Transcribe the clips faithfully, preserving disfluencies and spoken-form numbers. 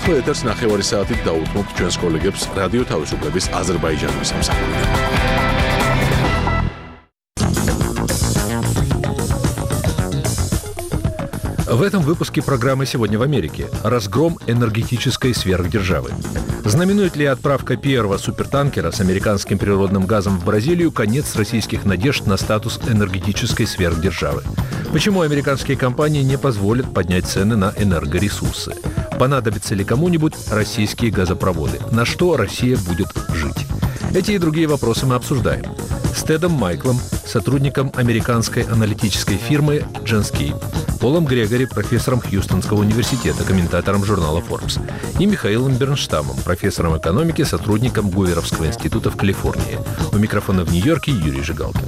ახლა ეთერს ნახევარი საათით დაუთმობთ ჩვენს კოლეგებს რადიო თავისუფლების აზერბაიჯანის სამსახურიდან. В этом выпуске программы «Сегодня в Америке» разгром энергетической сверхдержавы. Знаменует ли отправка первого супертанкера с американским природным газом в Бразилию конец российских надежд на статус энергетической сверхдержавы? Почему американские компании не позволят поднять цены на энергоресурсы? Понадобятся ли кому-нибудь российские газопроводы? На что Россия будет жить? Эти и другие вопросы мы обсуждаем с Тедом Майклом, сотрудником американской аналитической фирмы Genscape, Полом Грегори, профессором Хьюстонского университета, комментатором журнала Forbes, и Михаилом Бернштамом, профессором экономики, сотрудником Гуверовского института в Калифорнии. У микрофона в Нью-Йорке Юрий Жигалкин.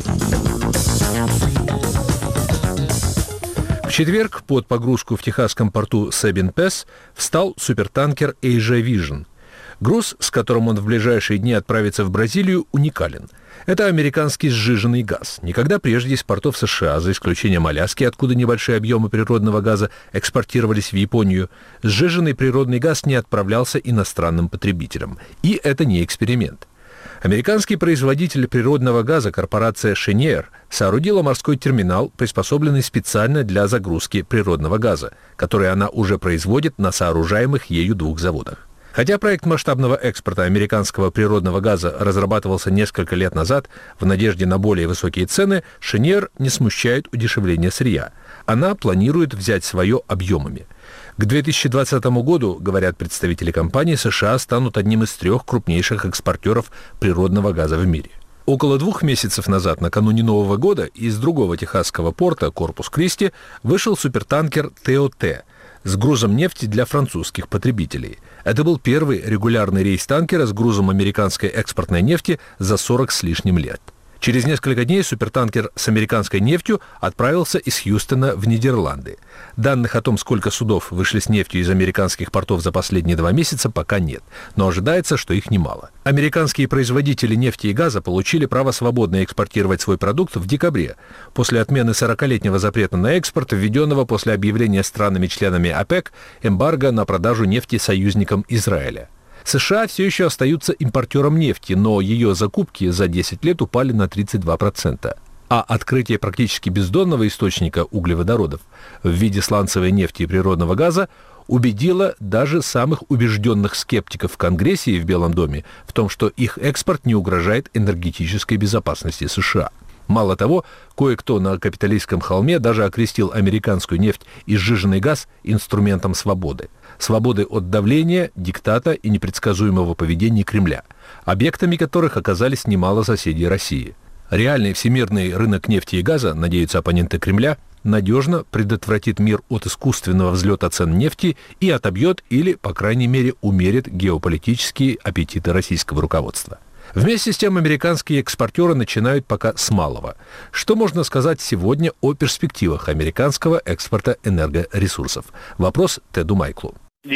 В четверг под погрузку в техасском порту Sabine Pass встал супертанкер Asia Vision. Груз, с которым он в ближайшие дни отправится в Бразилию, уникален. Это американский сжиженный газ. Никогда прежде из портов США, за исключением Аляски, откуда небольшие объемы природного газа экспортировались в Японию, сжиженный природный газ не отправлялся иностранным потребителям. И это не эксперимент. Американский производитель природного газа, корпорация Cheniere, соорудила морской терминал, приспособленный специально для загрузки природного газа, который она уже производит на сооружаемых ею двух заводах. Хотя проект масштабного экспорта американского природного газа разрабатывался несколько лет назад в надежде на более высокие цены, Cheniere не смущает удешевление сырья. Она планирует взять свое объемами. К две тысячи двадцатому году, говорят представители компании, США станут одним из трех крупнейших экспортеров природного газа в мире. Около двух месяцев назад, накануне Нового года, из другого техасского порта, Корпус Кристи, вышел супертанкер тэ о тэ с грузом нефти для французских потребителей. Это был первый регулярный рейс танкера с грузом американской экспортной нефти за сорок с лишним лет. Через несколько дней супертанкер с американской нефтью отправился из Хьюстона в Нидерланды. Данных о том, сколько судов вышли с нефтью из американских портов за последние два месяца, пока нет, но ожидается, что их немало. Американские производители нефти и газа получили право свободно экспортировать свой продукт в декабре, после отмены сорокалетнего запрета на экспорт, введенного после объявления странами-членами ОПЕК эмбарго на продажу нефти союзникам Израиля. США все еще остаются импортером нефти, но ее закупки за десять лет упали на тридцать два процента. А открытие практически бездонного источника углеводородов в виде сланцевой нефти и природного газа убедило даже самых убежденных скептиков в Конгрессе и в Белом доме в том, что их экспорт не угрожает энергетической безопасности США. Мало того, кое-кто на капиталистском холме даже окрестил американскую нефть и сжиженный газ инструментом свободы. Свободы от давления, диктата и непредсказуемого поведения Кремля, объектами которых оказались немало соседей России. Реальный всемирный рынок нефти и газа, надеются оппоненты Кремля, надежно предотвратит мир от искусственного взлета цен нефти и отобьет или, по крайней мере, умерит геополитические аппетиты российского руководства. Вместе с тем американские экспортеры начинают пока с малого. Что можно сказать сегодня о перспективах американского экспорта энергоресурсов? Вопрос Теду Майклу.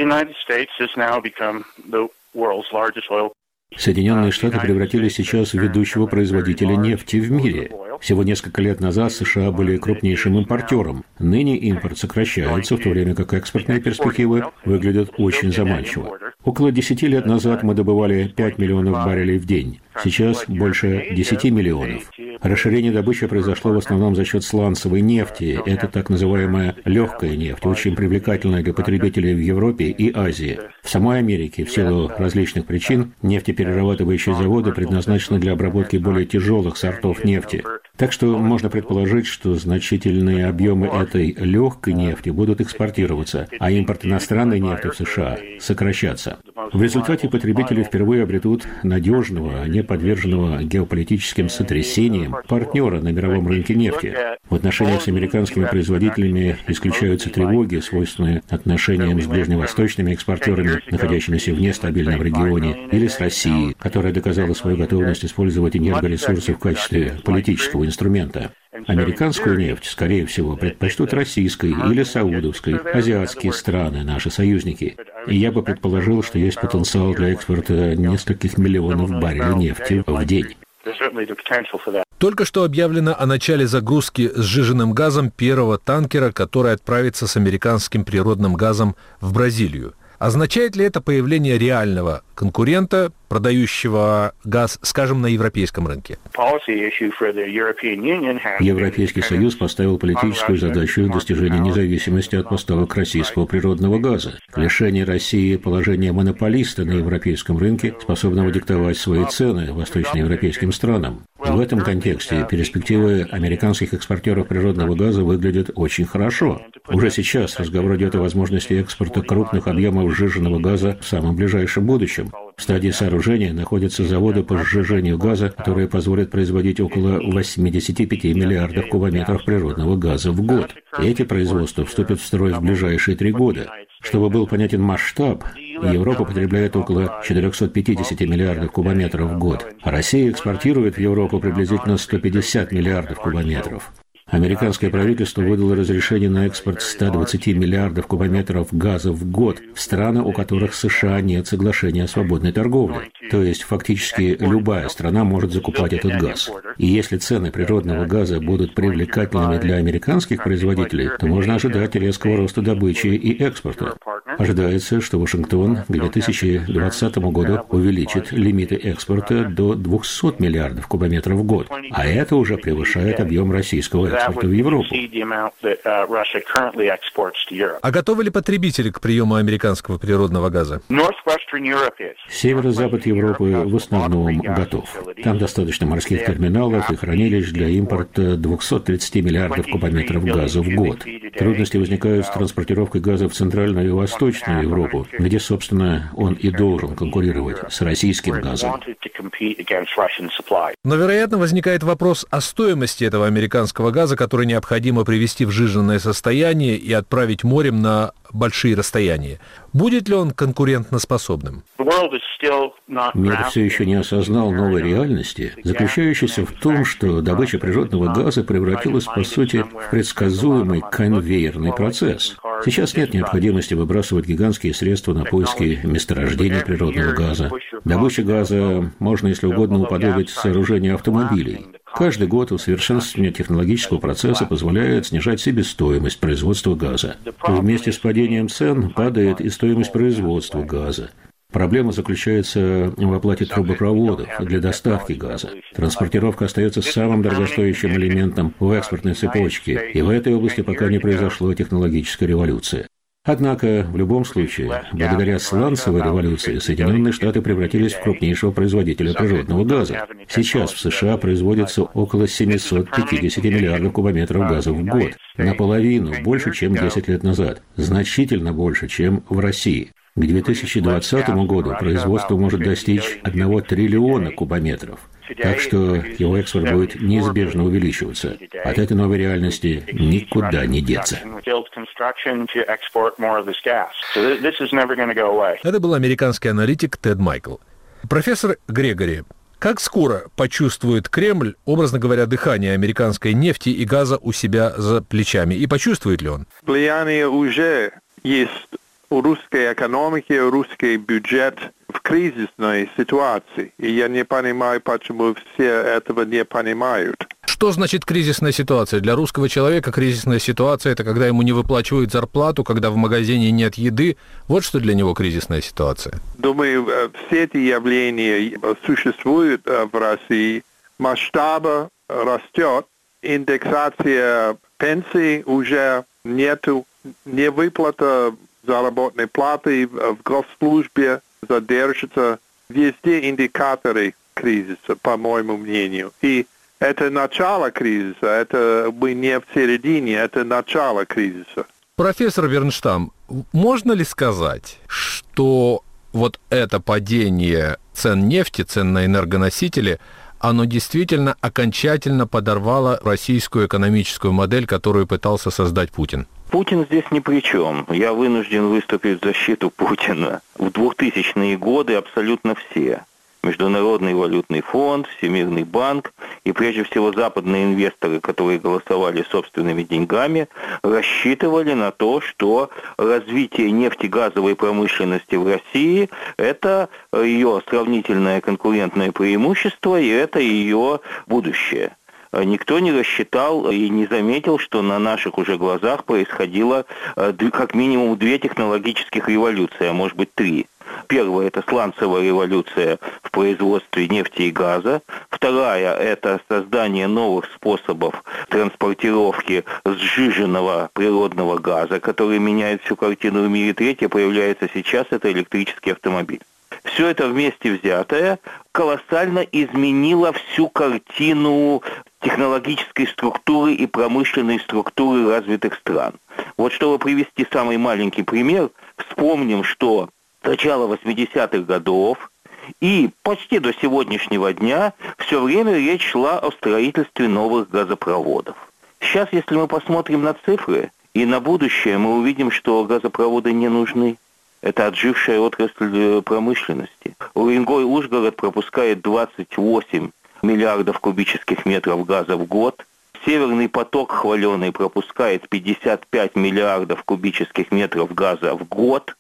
Соединенные Штаты превратились сейчас в ведущего производителя нефти в мире. Всего несколько лет назад США были крупнейшим импортером. Ныне импорт сокращается, в то время как экспортные перспективы выглядят очень заманчиво. Около десяти лет назад мы добывали пять миллионов баррелей в день. Сейчас больше десяти миллионов. Расширение добычи произошло в основном за счет сланцевой нефти. Это так называемая легкая нефть, очень привлекательная для потребителей в Европе и Азии. В самой Америке, в силу различных причин, нефтеперерабатывающие заводы предназначены для обработки более тяжелых сортов нефти. Так что можно предположить, что значительные объемы этой легкой нефти будут экспортироваться, а импорт иностранной нефти в США сокращаться. В результате потребители впервые обретут надежного, а не подверженного геополитическим сотрясениям партнера на мировом рынке нефти. В отношениях с американскими производителями исключаются тревоги, свойственные отношениям с ближневосточными экспортерами, находящимися вне стабильного регионе, или с Россией, которая доказала свою готовность использовать энергоресурсы в качестве политического инструмента. Американскую нефть, скорее всего, предпочтут российской или саудовской, азиатские страны, наши союзники. И я бы предположил, что есть потенциал для экспорта нескольких миллионов баррелей нефти в день. Только что объявлено о начале загрузки сжиженным газом первого танкера, который отправится с американским природным газом в Бразилию. Означает ли это появление реального конкурента, продающего газ, скажем, на европейском рынке? Европейский Союз поставил политическую задачу достижения независимости от поставок российского природного газа. Лишение России положения монополиста на европейском рынке, способного диктовать свои цены восточноевропейским странам. В этом контексте перспективы американских экспортеров природного газа выглядят очень хорошо. Уже сейчас разговор идет о возможности экспорта крупных объемов сжиженного газа в самом ближайшем будущем. В стадии сооружения находятся заводы по сжижению газа, которые позволят производить около восемьдесят пять миллиардов кубометров природного газа в год. И эти производства вступят в строй в ближайшие три года. Чтобы был понятен масштаб, Европа потребляет около четыреста пятьдесят миллиардов кубометров в год, а Россия экспортирует в Европу приблизительно сто пятьдесят миллиардов кубометров. Американское правительство выдало разрешение на экспорт ста двадцати миллиардов кубометров газа в год в страны, у которых с США нет соглашения о свободной торговле. То есть фактически любая страна может закупать этот газ. И если цены природного газа будут привлекательными для американских производителей, то можно ожидать резкого роста добычи и экспорта. Ожидается, что Вашингтон к две тысячи двадцатому году увеличит лимиты экспорта до двухсот миллиардов кубометров в год, а это уже превышает объем российского экспорта в Европу. А готовы ли потребители к приему американского природного газа? Северо-запад Европы в основном готов. Там достаточно морских терминалов и хранилищ для импорта двухсот тридцати миллиардов кубометров газа в год. Трудности возникают с транспортировкой газа в Центральную и Восточную Европу, где, собственно, он и должен конкурировать с российским газом. Но, вероятно, возникает вопрос о стоимости этого американского газа, который необходимо привести в сжиженное состояние и отправить морем на большие расстояния. Будет ли он конкурентоспособным? Мир все еще не осознал новой реальности, заключающейся в том, что добыча природного газа превратилась, по сути, в предсказуемый конвейерный процесс. Сейчас нет необходимости выбрасывать гигантские средства на поиски месторождений природного газа. Добыча газа можно, если угодно, уподобить сооружению автомобилей. Каждый год усовершенствование технологического процесса позволяет снижать себестоимость производства газа. Вместе с падением цен падает и стоимость производства газа. Проблема заключается в оплате трубопроводов для доставки газа. Транспортировка остается самым дорогостоящим элементом в экспортной цепочке, и в этой области пока не произошла технологическая революция. Однако, в любом случае, благодаря сланцевой революции Соединенные Штаты превратились в крупнейшего производителя природного газа. Сейчас в США производится около семисот пятидесяти миллиардов кубометров газа в год, наполовину больше, чем десять лет назад, значительно больше, чем в России. К две тысячи двадцатому году производство может достичь одного триллиона кубометров. Так что его экспорт будет неизбежно увеличиваться. От этой новой реальности никуда не деться. Это был американский аналитик Тед Майкл. Профессор Грегори, как скоро почувствует Кремль, образно говоря, дыхание американской нефти и газа у себя за плечами? И почувствует ли он? Влияние уже есть у русской экономики, русский бюджет в кризисной ситуации. И я не понимаю, почему все этого не понимают. Что значит кризисная ситуация? Для русского человека кризисная ситуация – это когда ему не выплачивают зарплату, когда в магазине нет еды. Вот что для него кризисная ситуация. Думаю, все эти явления существуют в России. Масштаб растет, индексация пенсий уже нету, невыплата заработной платы в госслужбе задержится. Везде индикаторы кризиса, по моему мнению. И это начало кризиса, это мы не в середине, это начало кризиса. Профессор Бернштам, можно ли сказать, что вот это падение цен нефти, цен на энергоносители, оно действительно окончательно подорвало российскую экономическую модель, которую пытался создать Путин? Путин здесь ни при чем. Я вынужден выступить в защиту Путина. В двухтысячные годы абсолютно все. Международный валютный фонд, Всемирный банк и прежде всего западные инвесторы, которые голосовали собственными деньгами, рассчитывали на то, что развитие нефтегазовой промышленности в России – это ее сравнительное конкурентное преимущество и это ее будущее. никто не рассчитал и не заметил, что на наших уже глазах происходило как минимум две технологических революции, а может быть три. Первая – это сланцевая революция в производстве нефти и газа. Вторая – это создание новых способов транспортировки сжиженного природного газа, который меняет всю картину в мире. Третья появляется сейчас – это электрический автомобиль. Все это вместе взятое колоссально изменило всю картину технологической структуры и промышленной структуры развитых стран. Вот чтобы привести самый маленький пример, вспомним, что с начала восьмидесятых годов и почти до сегодняшнего дня все время речь шла о строительстве новых газопроводов. Сейчас, если мы посмотрим на цифры и на будущее, мы увидим, что газопроводы не нужны. Это отжившая отрасль промышленности. Уренгой-Ужгород пропускает двадцать восемь миллиардов кубических метров газа в год. Северный поток хваленый пропускает пятьдесят пять миллиардов кубических метров газа в год.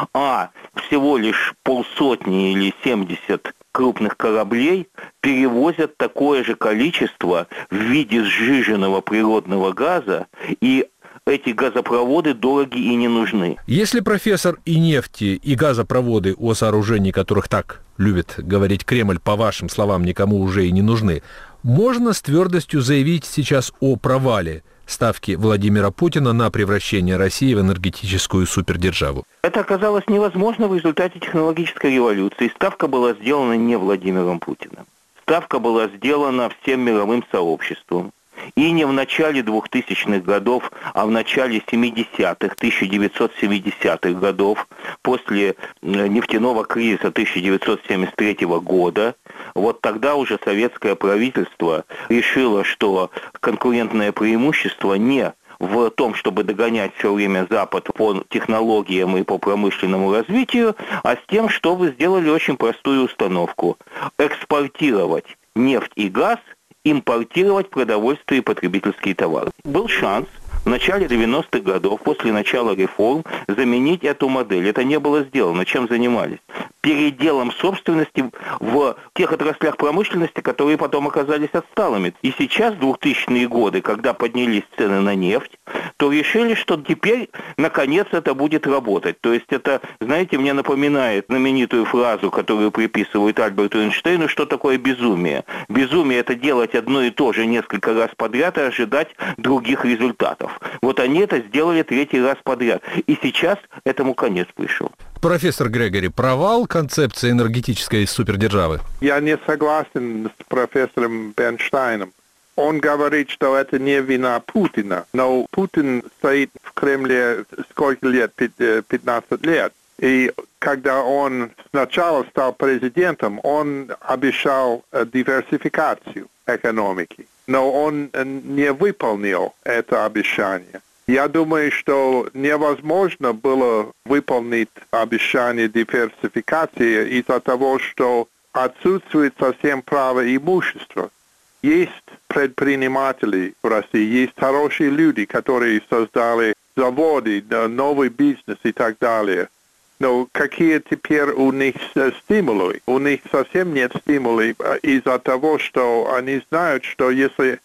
А всего лишь полсотни или семьдесят крупных кораблей перевозят такое же количество в виде сжиженного природного газа, и эти газопроводы дороги и не нужны. Если профессор и нефти, и газопроводы, о сооружении которых так любит говорить Кремль, по вашим словам, никому уже и не нужны, можно с твердостью заявить сейчас о провале ставки Владимира Путина на превращение России в энергетическую супердержаву? Это оказалось невозможно в результате технологической революции. Ставка была сделана не Владимиром Путиным. Ставка была сделана всем мировым сообществом. И не в начале двухтысячных годов, а в начале семидесятых, тысяча девятьсот семидесятых годов, после нефтяного кризиса тысяча девятьсот семьдесят третьего года. Вот тогда уже советское правительство решило, что конкурентное преимущество не в том, чтобы догонять все время Запад по технологиям и по промышленному развитию, а с тем, чтобы сделали очень простую установку – экспортировать нефть и газ, импортировать продовольствие и потребительские товары. Был шанс в начале девяностых годов, после начала реформ, заменить эту модель. Это не было сделано. Чем занимались? Переделом собственности в тех отраслях промышленности, которые потом оказались отсталыми. И сейчас, в двухтысячные годы, когда поднялись цены на нефть, то решили, что теперь, наконец, это будет работать. То есть это, знаете, мне напоминает знаменитую фразу, которую приписывают Альберту Эйнштейну, что такое безумие. Безумие – это делать одно и то же несколько раз подряд и ожидать других результатов. Вот они это сделали третий раз подряд. И сейчас этому конец пришел. Профессор Грегори, провал концепции энергетической супердержавы? Я не согласен с профессором Бернштейном. Он говорит, что это не вина Путина. Но Путин стоит в Кремле сколько лет? пятнадцать лет. И когда он сначала стал президентом, он обещал диверсификацию экономики. Но он не выполнил это обещание. Я думаю, что невозможно было выполнить обещание диверсификации из-за того, что отсутствует совсем право имущества. Есть предприниматели в России, есть хорошие люди, которые создали заводы, новый бизнес и так далее. Но какие теперь у них стимулы? У них совсем нет стимулов из-за того, что они знают, что если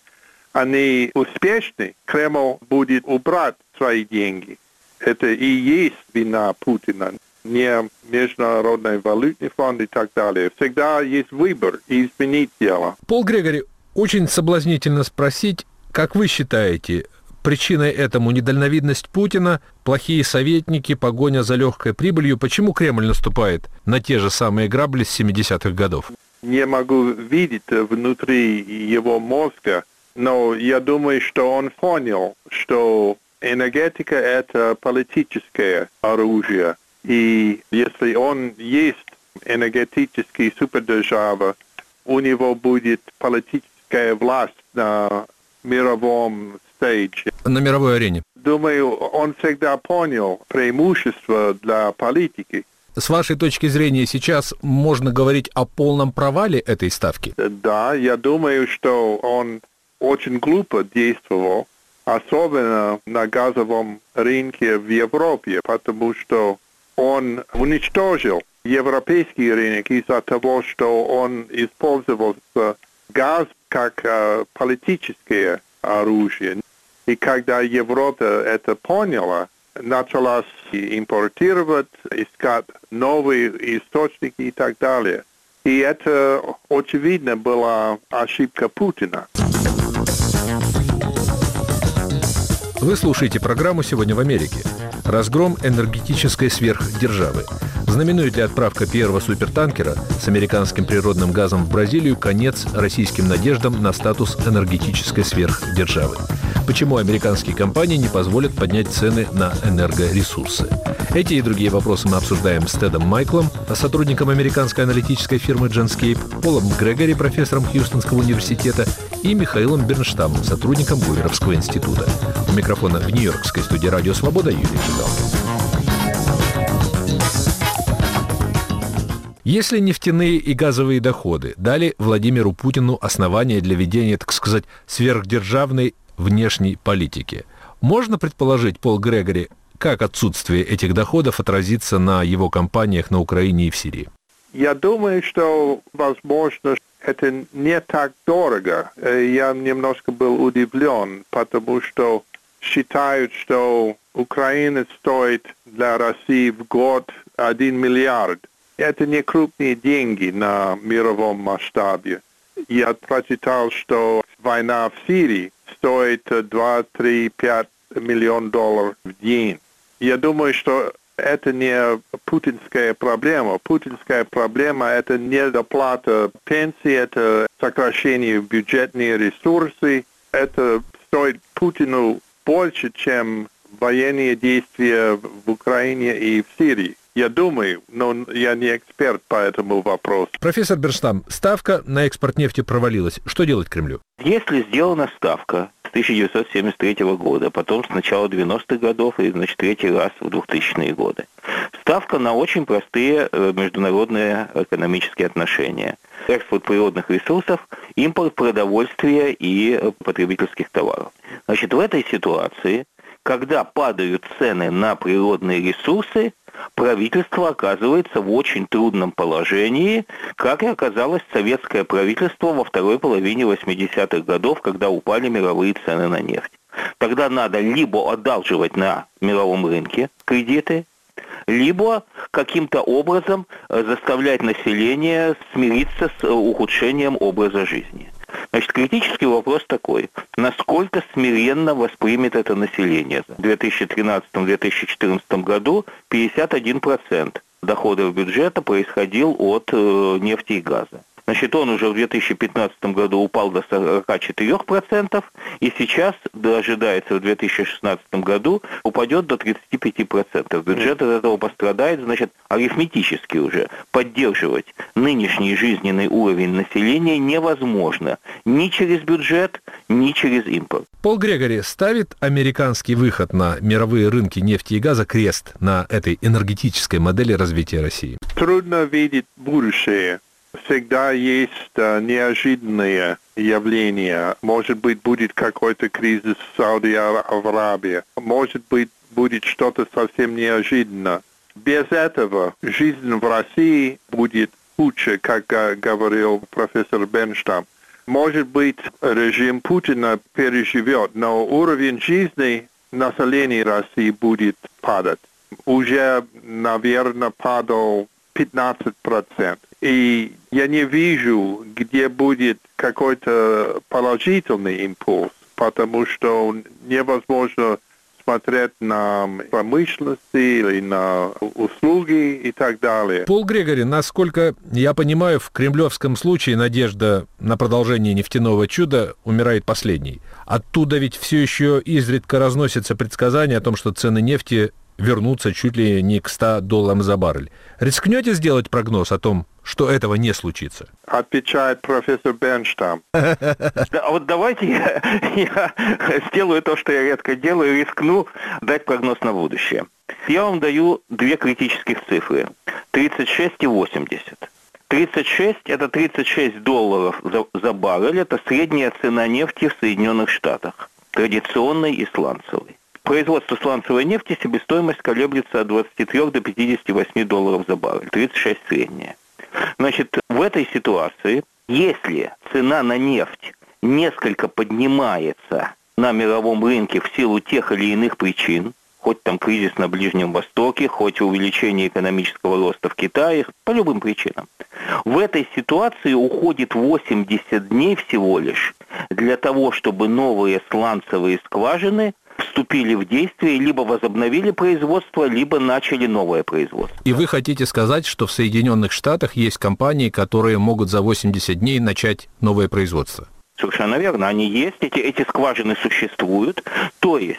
они успешны, Кремль будет убрать свои деньги. Это и есть вина Путина, не Международный валютный фонд и так далее. Всегда есть выбор изменить дело. Пол Грегори, очень соблазнительно спросить, как вы считаете, причиной этому недальновидность Путина, плохие советники, погоня за легкой прибылью? Почему Кремль наступает на те же самые грабли с семидесятых годов? Не могу видеть внутри его мозга, но я думаю, что он понял, что энергетика – это политическое оружие. И если он есть энергетический супердержава, у него будет политическая власть на мировом стейдже. На мировой арене. Думаю, он всегда понял преимущество для политики. С вашей точки зрения, сейчас можно говорить о полном провале этой ставки? Да, я думаю, что он очень глупо действовал, особенно на газовом рынке в Европе, потому что он уничтожил европейский рынок из-за того, что он использовал газ как э, политическое оружие. И когда Европа это поняла, начала импортировать, искать новые источники и так далее. И это, очевидно, была ошибка Путина. Вы слушаете программу «Сегодня в Америке». Разгром энергетической сверхдержавы. Знаменует ли отправка первого супертанкера с американским природным газом в Бразилию конец российским надеждам на статус энергетической сверхдержавы? Почему американские компании не позволят поднять цены на энергоресурсы? Эти и другие вопросы мы обсуждаем с Тедом Майклом, сотрудником американской аналитической фирмы Genscape, Полом Грегори, профессором Хьюстонского университета, и Михаилом Бернштамом, сотрудником Гуверовского института. У микрофона в Нью-Йоркской студии «Радио Свобода» Юрий Жигалкин. Если нефтяные и газовые доходы дали Владимиру Путину основания для ведения, так сказать, сверхдержавной внешней политики, можно предположить, Пол Грегори, как отсутствие этих доходов отразится на его кампаниях на Украине и в Сирии? Я думаю, что, возможно, это не так дорого. Я немножко был удивлен, потому что считают, что Украина стоит для России в год один миллиард. Это не крупные деньги на мировом масштабе. Я прочитал, что война в Сирии стоит два, три, пять миллионов долларов в день. Я думаю, что это не путинская проблема. Путинская проблема – это не доплата пенсии, это сокращение бюджетных ресурсов. Это стоит Путину больше, чем военные действия в Украине и в Сирии. Я думаю, но я не эксперт по этому вопросу. Профессор Бернштам, ставка на экспорт нефти провалилась. Что делать Кремлю? Если сделана ставка с тысяча девятьсот семьдесят третьего года, потом с начала девяностых годов и, значит, третий раз в двухтысячные годы, ставка на очень простые международные экономические отношения. Экспорт природных ресурсов, импорт продовольствия и потребительских товаров. Значит, в этой ситуации, когда падают цены на природные ресурсы, правительство оказывается в очень трудном положении, как и оказалось советское правительство во второй половине восьмидесятых годов, когда упали мировые цены на нефть. Тогда надо либо одалживать на мировом рынке кредиты, либо каким-то образом заставлять население смириться с ухудшением образа жизни. Значит, критический вопрос такой. Насколько смиренно воспримет это население? В две тысячи тринадцатом - две тысячи четырнадцатом году пятьдесят один процент доходов бюджета происходил от э, нефти и газа. Значит, он уже в две тысячи пятнадцатом году упал до сорока четырёх процентов, и сейчас ожидается в две тысячи шестнадцатом году упадет до тридцати пяти процентов. Бюджет от этого пострадает, значит, арифметически уже. Поддерживать нынешний жизненный уровень населения невозможно ни через бюджет, ни через импорт. Пол Грегори, ставит американский выход на мировые рынки нефти и газа крест на этой энергетической модели развития России? Трудно видеть будущее. Всегда есть uh, неожиданные явления. Может быть, будет какой-то кризис в Сауди-Аравии. Может быть, будет что-то совсем неожиданное. Без этого жизнь в России будет хуже, как uh, говорил профессор Бернштам. Может быть, режим Путина переживет, но уровень жизни населения России будет падать. Уже, наверное, падал пятнадцать процентов. И я не вижу, где будет какой-то положительный импульс, потому что невозможно смотреть на промышленность или на услуги и так далее. Пол Грегори, насколько я понимаю, в кремлевском случае надежда на продолжение нефтяного чуда умирает последней. Оттуда ведь все еще изредка разносятся предсказания о том, что цены нефти вернутся чуть ли не к ста долларам за баррель. Рискнете сделать прогноз о том, что этого не случится? Отвечает профессор Бернштам. А вот давайте я, я сделаю то, что я редко делаю, рискну дать прогноз на будущее. Я вам даю две критических цифры. тридцать шесть и восемьдесят. тридцать шесть – это тридцать шесть долларов за, за баррель. Это средняя цена нефти в Соединенных Штатах. Традиционной и сланцевой. Производство сланцевой нефти, себестоимость колеблется от двадцати трёх до пятидесяти восьми долларов за баррель. тридцать шесть средняя. Значит, в этой ситуации, если цена на нефть несколько поднимается на мировом рынке в силу тех или иных причин, хоть там кризис на Ближнем Востоке, хоть увеличение экономического роста в Китае, по любым причинам. В этой ситуации уходит восемьдесят дней всего лишь для того, чтобы новые сланцевые скважины вступили в действие, либо возобновили производство, либо начали новое производство. И вы хотите сказать, что в Соединенных Штатах есть компании, которые могут за восемьдесят дней начать новое производство? Совершенно верно, они есть, эти, эти скважины существуют. То есть,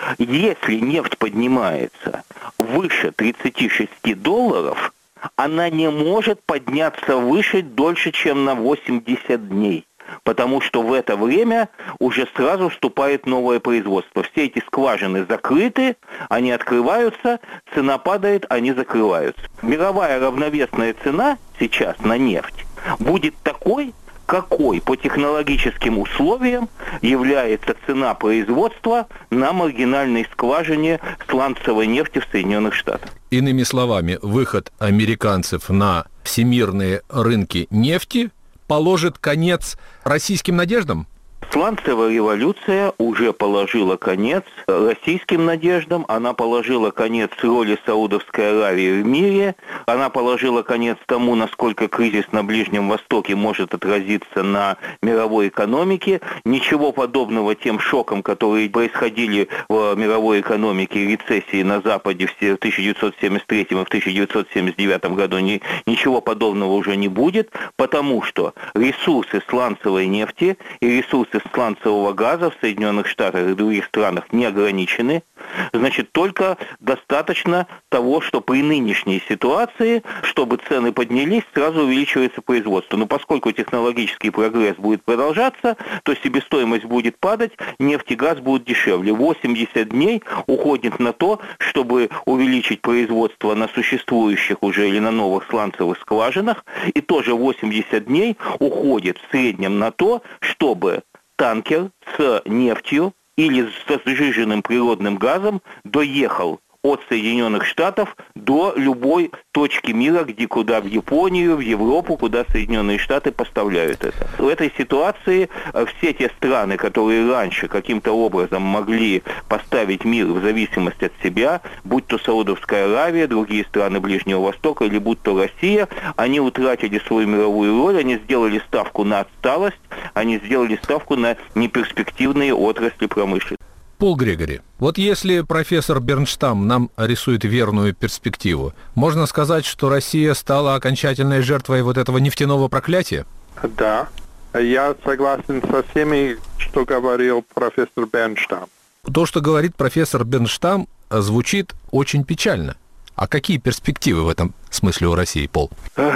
если нефть поднимается выше тридцати шести долларов, она не может подняться выше дольше, чем на восемьдесят дней. Потому что в это время уже сразу вступает новое производство. Все эти скважины закрыты, они открываются, цена падает, они закрываются. Мировая равновесная цена сейчас на нефть будет такой, какой по технологическим условиям является цена производства на маргинальной скважине сланцевой нефти в Соединенных Штатах. Иными словами, выход американцев на всемирные рынки нефти положит конец российским надеждам? Сланцевая революция уже положила конец российским надеждам, она положила конец роли Саудовской Аравии в мире, она положила конец тому, насколько кризис на Ближнем Востоке может отразиться на мировой экономике. Ничего подобного тем шокам, которые происходили в мировой экономике и рецессии на Западе в тысяча девятьсот семьдесят третьем и в тысяча девятьсот семьдесят девятом году, ни, ничего подобного уже не будет, потому что ресурсы сланцевой нефти и ресурсы сланцевого газа в Соединенных Штатах и других странах не ограничены. Значит, только достаточно того, что при нынешней ситуации, чтобы цены поднялись, сразу увеличивается производство. Но поскольку технологический прогресс будет продолжаться, то себестоимость будет падать, нефть и газ будут дешевле. восемьдесят дней уходит на то, чтобы увеличить производство на существующих уже или на новых сланцевых скважинах, и тоже восемьдесят дней уходит в среднем на то, чтобы танкер с нефтью или с сжиженным природным газом доехал от Соединенных Штатов до любой точки мира, где куда в Японию, в Европу, куда Соединенные Штаты поставляют это. В этой ситуации все те страны, которые раньше каким-то образом могли поставить мир в зависимости от себя, будь то Саудовская Аравия, другие страны Ближнего Востока или будь то Россия, они утратили свою мировую роль, они сделали ставку на отсталость, они сделали ставку на неперспективные отрасли промышленности. Пол Грегори, вот если профессор Бернштам нам рисует верную перспективу, можно сказать, что Россия стала окончательной жертвой вот этого нефтяного проклятия? Да, я согласен со всеми, что говорил профессор Бернштам. То, что говорит профессор Бернштам, звучит очень печально. А какие перспективы в этом смысле у России, Пол?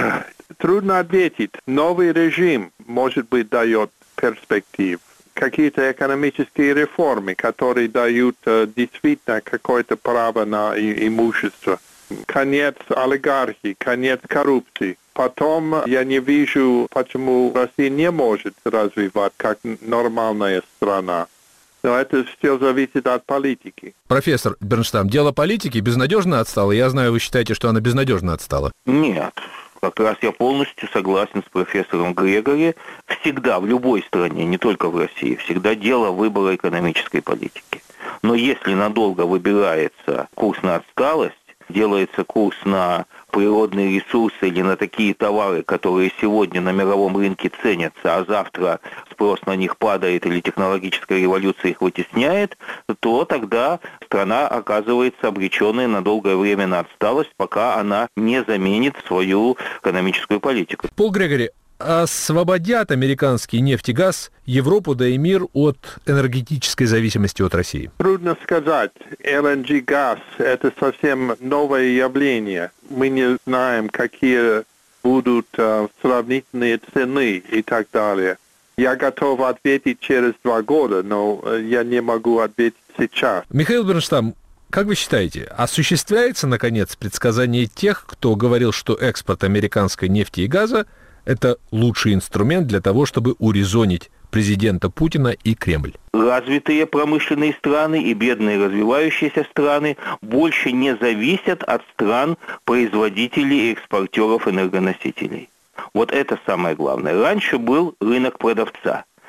Трудно ответить. Новый режим, может быть, дает перспектив. Какие-то экономические реформы, которые дают э, действительно какое-то право на и, имущество. Конец олигархии, конец коррупции. Потом я не вижу, почему Россия не может развивать как нормальная страна. Но это все зависит от политики. Профессор Бернштам, дело политики безнадежно отстало? Я знаю, вы считаете, что она безнадежно отстала. Нет. Как раз я полностью согласен с профессором Грегори. Всегда, в любой стране, не только в России, всегда дело выбора экономической политики. Но если надолго выбирается курс на отсталость, делается курс на природные ресурсы или на такие товары, которые сегодня на мировом рынке ценятся, а завтра спрос на них падает или технологическая революция их вытесняет, то тогда страна оказывается обреченной на долгое время на отсталость, пока она не заменит свою экономическую политику. Пол Грегори, освободят американский нефть и газ Европу, да и мир от энергетической зависимости от России? Трудно сказать. эл эн джи-газ – это совсем новое явление. Мы не знаем, какие будут uh, сравнительные цены и так далее. Я готов ответить через два года, но uh, я не могу ответить сейчас. Михаил Бернштам, как вы считаете, осуществляется, наконец, предсказание тех, кто говорил, что экспорт американской нефти и газа – это лучший инструмент для того, чтобы урезонить президента Путина и Кремль? Развитые промышленные страны и бедные развивающиеся страны больше не зависят от стран-производителей и экспортеров энергоносителей. Вот это самое главное. Раньше был рынок продавца.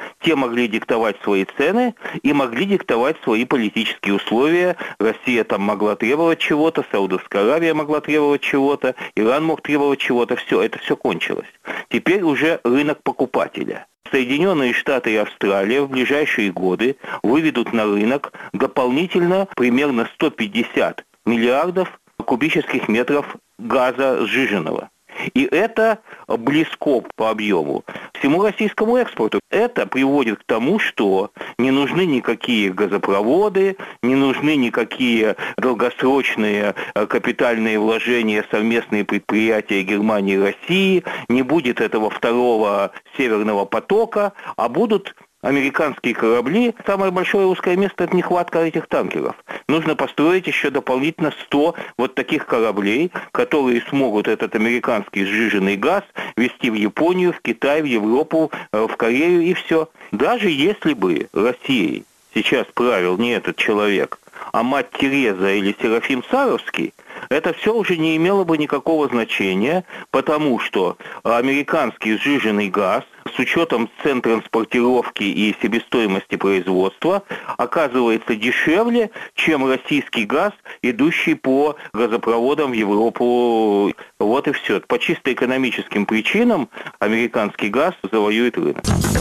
те могли диктовать свои цены и могли диктовать свои политические условия. Россия там могла требовать чего-то, Саудовская Аравия могла требовать чего-то, Иран мог требовать чего-то. Все, это все кончилось. Теперь уже рынок покупателя. Соединенные Штаты и Австралия в ближайшие годы выведут на рынок дополнительно примерно сто пятьдесят миллиардов кубических метров газа сжиженного. И это близко по объему всему российскому экспорту. Это приводит к тому, что не нужны никакие газопроводы, не нужны никакие долгосрочные капитальные вложения, совместные предприятия Германии и России, не будет этого второго северного потока, а будут американские корабли. Самое большое узкое место – это нехватка этих танкеров. Нужно построить еще дополнительно сто вот таких кораблей, которые смогут этот американский сжиженный газ везти в Японию, в Китай, в Европу, в Корею и все. Даже если бы Россией сейчас правил не этот человек, а мать Тереза или Серафим Саровский, это все уже не имело бы никакого значения, потому что американский сжиженный газ с учетом цен транспортировки и себестоимости производства оказывается дешевле, чем российский газ, идущий по газопроводам в Европу. Вот и все. По чисто экономическим причинам американский газ завоюет рынок.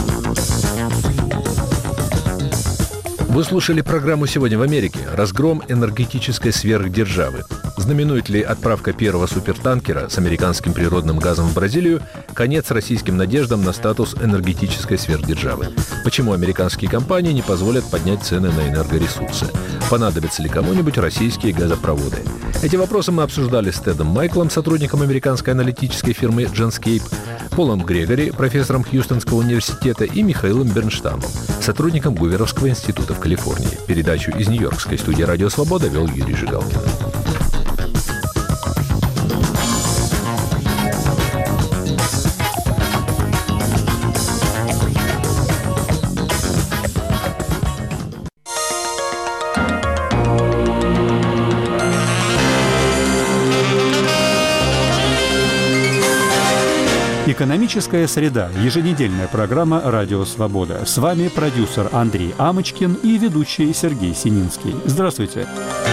Вы слушали программу «Сегодня в Америке». Разгром энергетической сверхдержавы. Знаменует ли отправка первого супертанкера с американским природным газом в Бразилию конец российским надеждам на статус энергетической сверхдержавы? Почему американские компании не позволят поднять цены на энергоресурсы? Понадобятся ли кому-нибудь российские газопроводы? Эти вопросы мы обсуждали с Тедом Майклом, сотрудником американской аналитической фирмы Genscape, Полом Грегори, профессором Хьюстонского университета, и Михаилом Бернштамом, сотрудником Гуверовского института в Калифорнии. Передачу из Нью-Йоркской студии «Радио Свобода» вел Юрий Жигалкин. Экономическая среда. Еженедельная программа «Радио Свобода». С вами продюсер Андрей Амочкин и ведущий Сергей Сининский. Здравствуйте.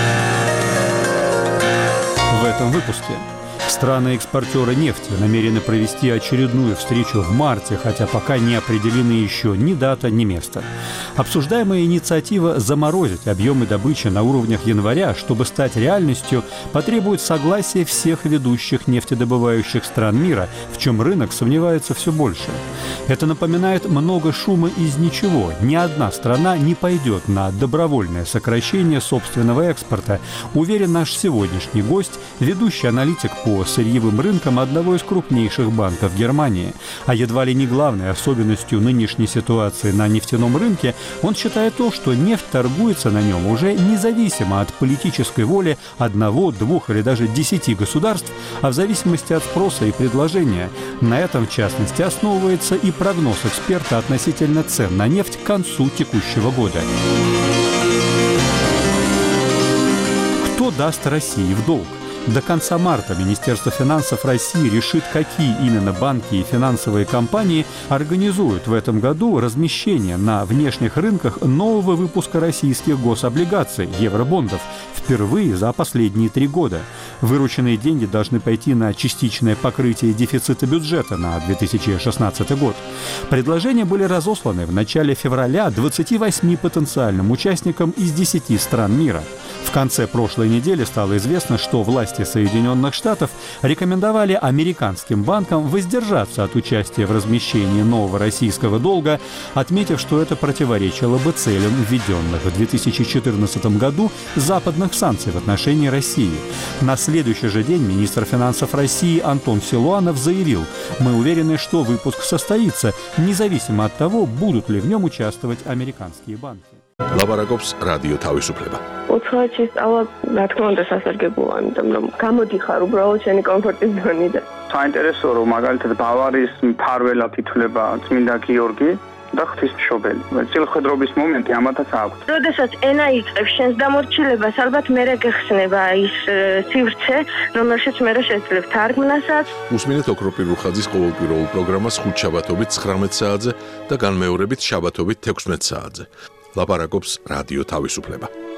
В этом выпуске. Страны-экспортеры нефти намерены провести очередную встречу в марте, хотя пока не определены еще ни дата, ни место. Обсуждаемая инициатива заморозить объемы добычи на уровнях января, чтобы стать реальностью, потребует согласия всех ведущих нефтедобывающих стран мира, в чем рынок сомневается все больше. Это напоминает много шума из ничего. Ни одна страна не пойдет на добровольное сокращение собственного экспорта, уверен наш сегодняшний гость, ведущий аналитик по сырьевым рынкам одного из крупнейших банков Германии. А едва ли не главной особенностью нынешней ситуации на нефтяном рынке он считает то, что нефть торгуется на нем уже независимо от политической воли одного, двух или даже десяти государств, а в зависимости от спроса и предложения. На этом, в частности, основывается и прогноз эксперта относительно цен на нефть к концу текущего года. Кто даст России в долг? До конца марта Министерство финансов России решит, какие именно банки и финансовые компании организуют в этом году размещение на внешних рынках нового выпуска российских гособлигаций, евробондов, впервые за последние три года. Вырученные деньги должны пойти на частичное покрытие дефицита бюджета на две тысячи шестнадцатый год. Предложения были разосланы в начале февраля двадцати восьми потенциальным участникам из десяти стран мира. В конце прошлой недели стало известно, что власти Соединенных Штатов рекомендовали американским банкам воздержаться от участия в размещении нового российского долга, отметив, что это противоречило бы целям введенных в две тысячи четырнадцатом году западных санкций в отношении России. На следующий же день министр финансов России Антон Силуанов заявил: «Мы уверены, что выпуск состоится, независимо от того, будут ли в нем участвовать американские банки». ლაბარაკობს რადიო თავისუფლება. უცხოეთში სწავლა, რა თქმა უნდა, სასარგებლოა, იმიტომ რომ გამოდიხარ უბრალოდ შენი კომფორტის ზონიდან. საინტერესოა, რომ მაგალითად ბავარიის მფარველად ითვლება წმინდა გიორგი, და ღვთისმშობელი. წილხვედრობის მომენტი ამათაც აქვს. როდესაც ენა იწყებს შენს დამორჩილებას, ალბათ მერე გეხსნება ის სივრცე, რომელშიც მერე შეძლებ თარგმნასაც. უსმინეთ ოქროპირ რუხაძის ყოველკვირეულ პროგრამას ხუთ შაბათობით ცხრამეტ საათზე და განმეორებით შაბათობით თექვსმეტ საათზე. ლაპარაკობს რადიო თავისუფლება.